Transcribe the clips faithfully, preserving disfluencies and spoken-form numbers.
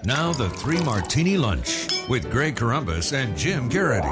Now the Three Martini Lunch with Greg Corombos and Jim Garrity.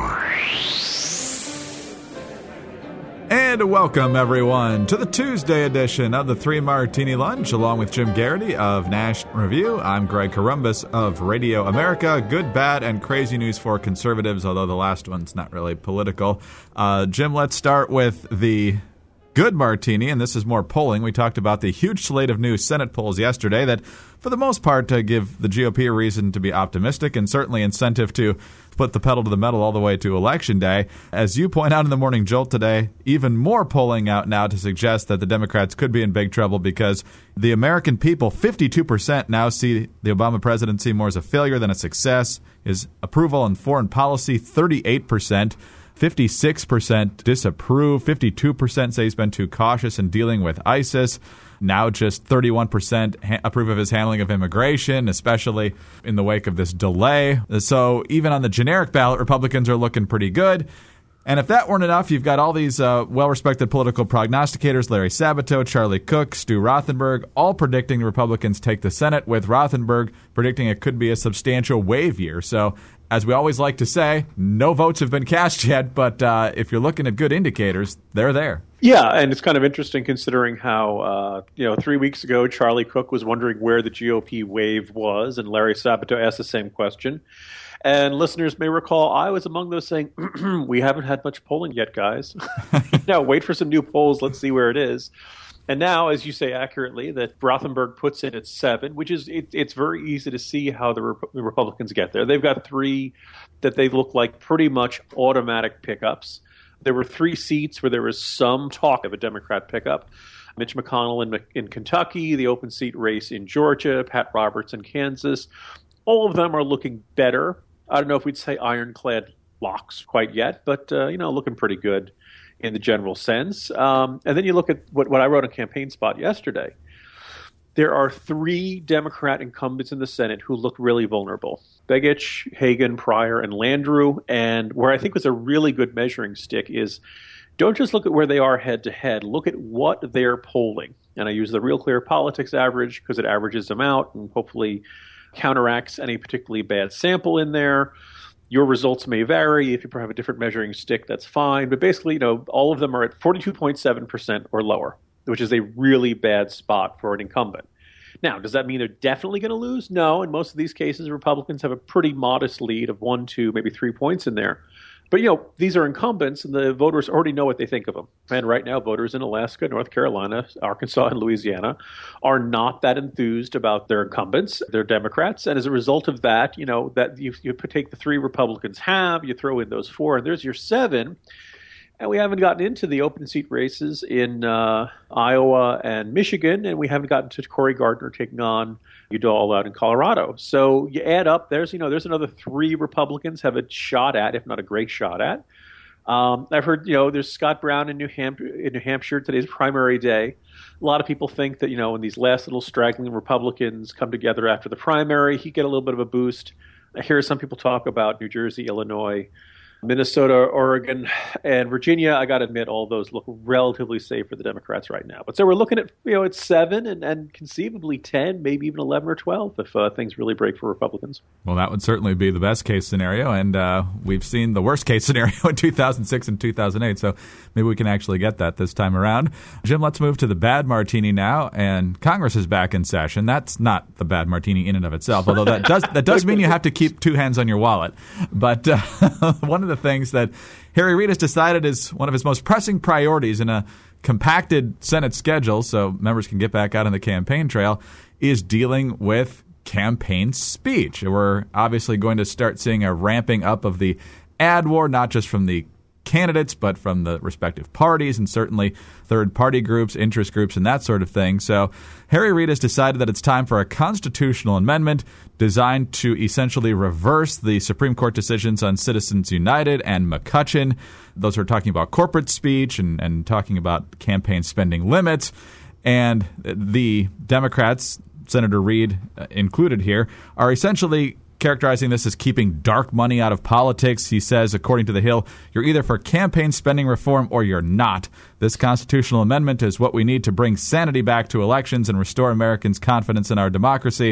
And welcome, everyone, to the Tuesday edition of the Three Martini Lunch, along with Jim Garrity of National Review. I'm Greg Corombos of Radio America. Good, bad, and crazy news for conservatives, although the last one's not really political. Uh, Jim, let's start with the good martini, and this is more polling. We talked about the huge slate of new Senate polls yesterday that, for the most part, uh, give the G O P a reason to be optimistic and certainly incentive to put the pedal to the metal all the way to Election Day. As you point out in the Morning Jolt today, even more polling out now to suggest that the Democrats could be in big trouble because the American people, fifty-two percent now see the Obama presidency more as a failure than a success. His approval on foreign policy, thirty-eight percent. fifty-six percent disapprove. fifty-two percent say he's been too cautious in dealing with ISIS. Now just thirty-one percent ha- approve of his handling of immigration, especially in the wake of this delay. So even on the generic ballot, Republicans are looking pretty good. And if that weren't enough, you've got all these uh, well-respected political prognosticators, Larry Sabato, Charlie Cook, Stu Rothenberg, all predicting the Republicans take the Senate, with Rothenberg predicting it could be a substantial wave year. So as we always like to say, no votes have been cast yet, but uh, if you're looking at good indicators, they're there. Yeah, and it's kind of interesting considering how, uh, you know, three weeks ago, Charlie Cook was wondering where the G O P wave was, and Larry Sabato asked the same question. And listeners may recall I was among those saying, we haven't had much polling yet, guys. Now, wait for some new polls. Let's see where it is. And now, as you say accurately, that Rothenberg puts in at seven, which is it, it's very easy to see how the, Rep- the Republicans get there. They've got three that they look like pretty much automatic pickups. There were three seats where there was some talk of a Democrat pickup. Mitch McConnell in, in Kentucky, the open seat race in Georgia, Pat Roberts in Kansas. All of them are looking better. I don't know if we'd say ironclad locks quite yet, but, uh, you know, looking pretty good in the general sense. Um, and then you look at what, what I wrote on Campaign Spot yesterday. There are three Democrat incumbents in the Senate who look really vulnerable. Begich, Hagan, Pryor, and Landrieu. And where I think was a really good measuring stick is don't just look at where they are head-to-head. Look at what they're polling. And I use the Real Clear Politics average because it averages them out and hopefully counteracts any particularly bad sample in there. Your results may vary. If you have a different measuring stick, that's fine. But basically, you know, all of them are at forty-two point seven percent or lower, which is a really bad spot for an incumbent. Now, does that mean they're definitely going to lose? No. In most of these cases, Republicans have a pretty modest lead of one, two, maybe three points in there. But, you know, these are incumbents, and the voters already know what they think of them. And right now, voters in Alaska, North Carolina, Arkansas, and Louisiana are not that enthused about their incumbents. They're Democrats. And as a result of that, you know, that you, you take the three Republicans have, you throw in those four, and there's your seven. And we haven't gotten into the open seat races in uh, Iowa and Michigan, and we haven't gotten to Cory Gardner taking on Udall out in Colorado. So you add up, there's you know there's another three Republicans have a shot at, if not a great shot at. Um, I've heard you know there's Scott Brown in New Hampshire. In New Hampshire, today's primary day. A lot of people think that you know when these last little straggling Republicans come together after the primary, he get a little bit of a boost. I hear some people talk about New Jersey, Illinois, Minnesota, Oregon, and Virginia. I got to admit, all those look relatively safe for the Democrats right now. But so we're looking at, you know, it's seven and, and conceivably ten, maybe even eleven or twelve if uh, things really break for Republicans. Well, that would certainly be the best case scenario. And uh, we've seen the worst case scenario in two thousand six and two thousand eight. So maybe we can actually get that this time around. Jim, let's move to the bad martini now. And Congress is back in session. That's not the bad martini in and of itself, although that does that does mean you have to keep two hands on your wallet. But uh, one of the things that Harry Reid has decided is one of his most pressing priorities in a compacted Senate schedule, so members can get back out on the campaign trail, is dealing with campaign speech. We're obviously going to start seeing a ramping up of the ad war, not just from the candidates, but from the respective parties and certainly third-party groups, interest groups, and that sort of thing. So Harry Reid has decided that it's time for a constitutional amendment designed to essentially reverse the Supreme Court decisions on Citizens United and McCutcheon. Those are talking about corporate speech and, and talking about campaign spending limits. And the Democrats, Senator Reid uh, included here, are essentially characterizing this as keeping dark money out of politics. He says, according to The Hill, you're either for campaign spending reform or you're not. This constitutional amendment is what we need to bring sanity back to elections and restore Americans' confidence in our democracy.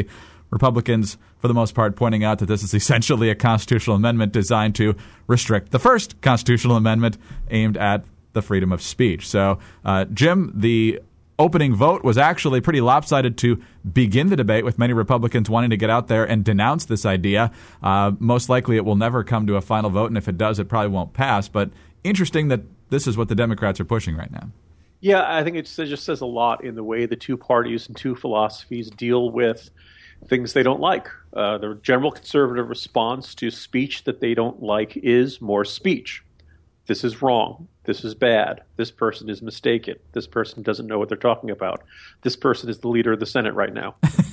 Republicans, for the most part, pointing out that this is essentially a constitutional amendment designed to restrict the first constitutional amendment aimed at the freedom of speech. So, uh, Jim, the opening vote was actually pretty lopsided to begin the debate, with many Republicans wanting to get out there and denounce this idea. Uh, most likely it will never come to a final vote, and if it does, it probably won't pass. But interesting that this is what the Democrats are pushing right now. Yeah, I think it just says a lot in the way the two parties and two philosophies deal with things they don't like. Uh, the general conservative response to speech that they don't like is more speech. This is wrong. This is bad. This person is mistaken. This person doesn't know what they're talking about. This person is the leader of the Senate right now.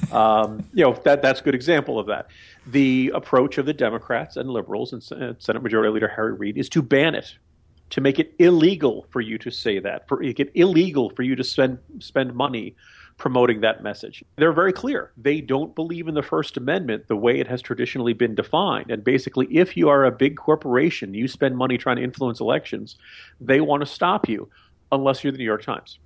um, you know, that that's a good example of that. The approach of the Democrats and liberals and Senate Majority Leader Harry Reid is to ban it, to make it illegal for you to say that, for make it illegal for you to spend spend money promoting that message. They're very clear. They don't believe in the First Amendment the way it has traditionally been defined. And basically, if you are a big corporation, you spend money trying to influence elections, they want to stop you, unless you're the New York Times.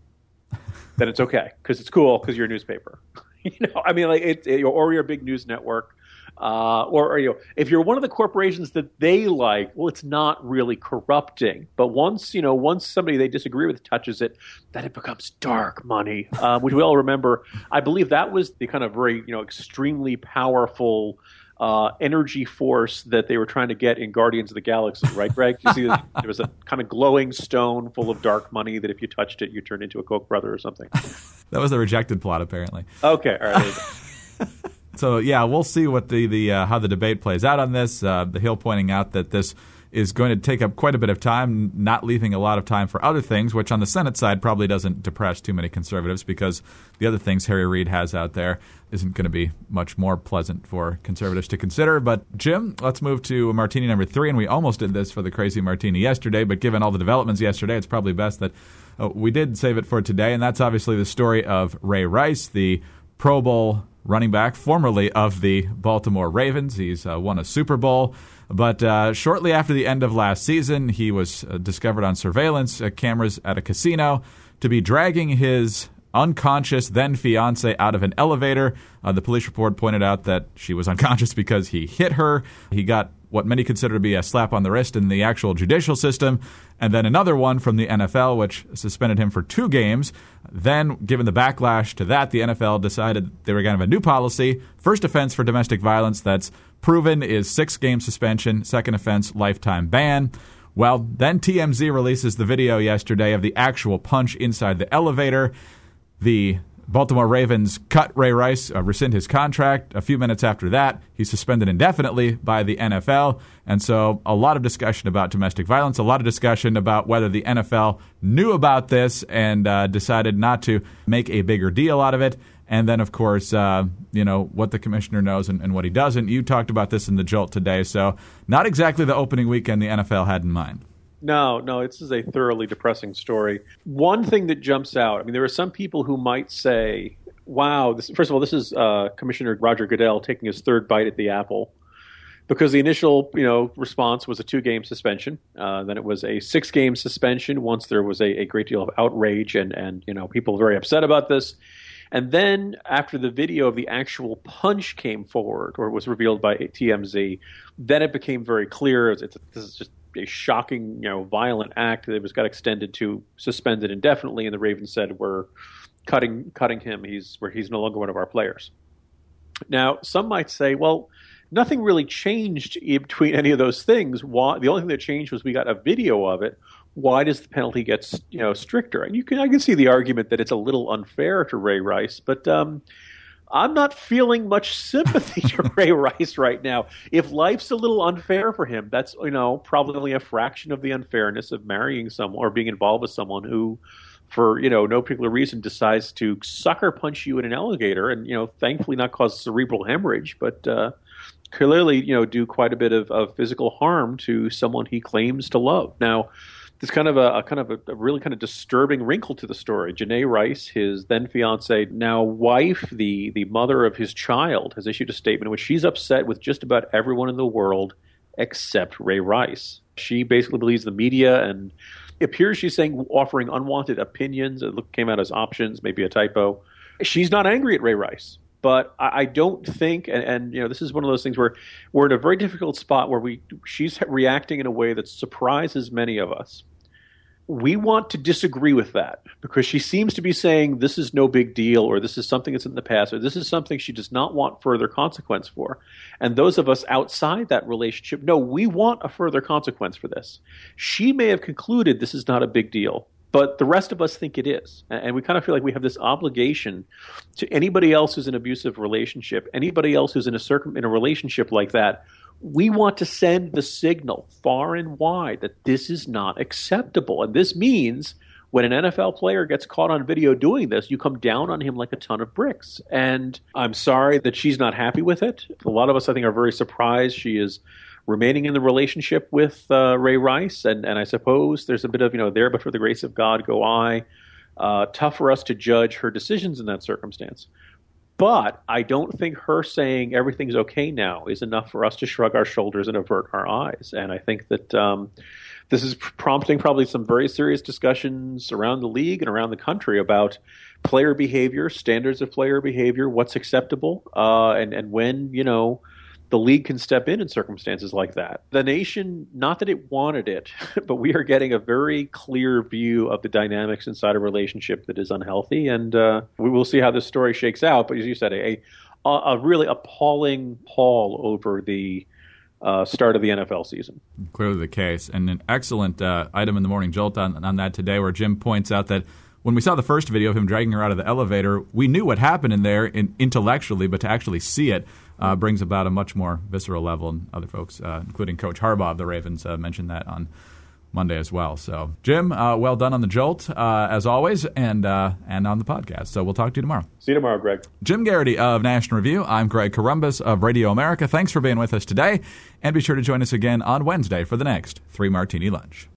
Then it's okay, because it's cool, because you're a newspaper. you know, I mean, like, it, it, or you're a big news network. Uh, or, or you know, if you're one of the corporations that they like, well, it's not really corrupting. But once you know, once somebody they disagree with touches it, then it becomes dark money, um, which we all remember. I believe that was the kind of very you know extremely powerful uh, energy force that they were trying to get in Guardians of the Galaxy, right, Greg? You see, there was a kind of glowing stone full of dark money that if you touched it, you turned into a Koch brother or something. That was the rejected plot, apparently. Okay, all right. There you go. So, yeah, we'll see what the, the uh, how the debate plays out on this. Uh, the Hill pointing out that this is going to take up quite a bit of time, not leaving a lot of time for other things, which on the Senate side probably doesn't depress too many conservatives, because the other things Harry Reid has out there isn't going to be much more pleasant for conservatives to consider. But, Jim, let's move to martini number three. And we almost did this for the Crazy Martini yesterday, but given all the developments yesterday, it's probably best that uh, we did save it for today. And that's obviously the story of Ray Rice, the Pro Bowl running back, formerly of the Baltimore Ravens. He's uh, won a Super Bowl. But uh, shortly after the end of last season, he was uh, discovered on surveillance uh, cameras at a casino to be dragging his unconscious then-fiancée out of an elevator. Uh, the police report pointed out that she was unconscious because he hit her. He got what many consider to be a slap on the wrist in the actual judicial system, and then another one from the N F L, which suspended him for two games. Then, given the backlash to that, the N F L decided they were going to have a new policy. First offense for domestic violence that's proven is six-game suspension. Second offense, lifetime ban. Well, then T M Z releases the video yesterday of the actual punch inside the elevator. The Baltimore Ravens cut Ray Rice, uh, rescind his contract. A few minutes after that, he's suspended indefinitely by the N F L. And so a lot of discussion about domestic violence, a lot of discussion about whether the N F L knew about this and uh, decided not to make a bigger deal out of it. And then, of course, uh, you know, what the commissioner knows and, and what he doesn't. You talked about this in the Jolt today. So not exactly the opening weekend the N F L had in mind. No, no, this is a thoroughly depressing story. One thing that jumps out, I mean, there are some people who might say, wow, this, first of all, this is uh, Commissioner Roger Goodell taking his third bite at the apple, because the initial, you know, response was a two-game suspension. Uh, then it was a six-game suspension once there was a, a great deal of outrage and, and, you know, people very upset about this. And then after the video of the actual punch came forward, or was revealed by T M Z, then it became very clear it's, this is just a shocking, you know, violent act that was got extended to suspended indefinitely, and the Ravens said we're cutting cutting him. He's where he's no longer one of our players. Now, some might say, well, nothing really changed in between any of those things. Why? The only thing that changed was we got a video of it. Why does the penalty get, you know, stricter? And you can I can see the argument that it's a little unfair to Ray Rice, but um, I'm not feeling much sympathy to Ray Rice right now. If life's a little unfair for him, that's, you know, probably only a fraction of the unfairness of marrying someone or being involved with someone who, for, you know, no particular reason, decides to sucker punch you in an alligator and, you know, thankfully not cause cerebral hemorrhage, but uh, clearly, you know, do quite a bit of, of physical harm to someone he claims to love. Now, there's kind of a, a kind of a, a really kind of disturbing wrinkle to the story. Janae Rice, his then fiance, now wife, the the mother of his child, has issued a statement in which she's upset with just about everyone in the world except Ray Rice. She basically believes the media, and it appears she's saying offering unwanted opinions. It came out as options, maybe a typo. She's not angry at Ray Rice. But I, I don't think, and, and you know, this is one of those things where we're in a very difficult spot where we she's reacting in a way that surprises many of us. We want to disagree with that because she seems to be saying this is no big deal, or this is something that's in the past, or this is something she does not want further consequence for. And those of us outside that relationship, no, we want a further consequence for this. She may have concluded this is not a big deal, but the rest of us think it is. And we kind of feel like we have this obligation to anybody else who's in an abusive relationship, anybody else who's in a circum- in a relationship like that. We want to send the signal far and wide that this is not acceptable. And this means when an N F L player gets caught on video doing this, you come down on him like a ton of bricks. And I'm sorry that she's not happy with it. A lot of us, I think, are very surprised she is remaining in the relationship with uh, Ray Rice. And, and I suppose there's a bit of, you know, there but for the grace of God go I. Uh, tough for us to judge her decisions in that circumstance. But I don't think her saying everything's okay now is enough for us to shrug our shoulders and avert our eyes. And I think that um, this is prompting probably some very serious discussions around the league and around the country about player behavior, standards of player behavior, what's acceptable, uh, and, and when, you know, the league can step in in circumstances like that. The nation, not that it wanted it, but we are getting a very clear view of the dynamics inside a relationship that is unhealthy, and uh, we will see how this story shakes out. But as you said, a, a, a really appalling pall over the uh, start of the N F L season. Clearly the case, and an excellent uh, item in the Morning Jolt on, on that today where Jim points out that when we saw the first video of him dragging her out of the elevator, we knew what happened in there in, intellectually, but to actually see it uh, brings about a much more visceral level. And other folks, uh, including Coach Harbaugh of the Ravens, uh, mentioned that on Monday as well. So, Jim, uh, well done on the Jolt, uh, as always, and uh, and on the podcast. So we'll talk to you tomorrow. See you tomorrow, Greg. Jim Garrity of National Review. I'm Greg Corombos of Radio America. Thanks for being with us today, and be sure to join us again on Wednesday for the next Three Martini Lunch.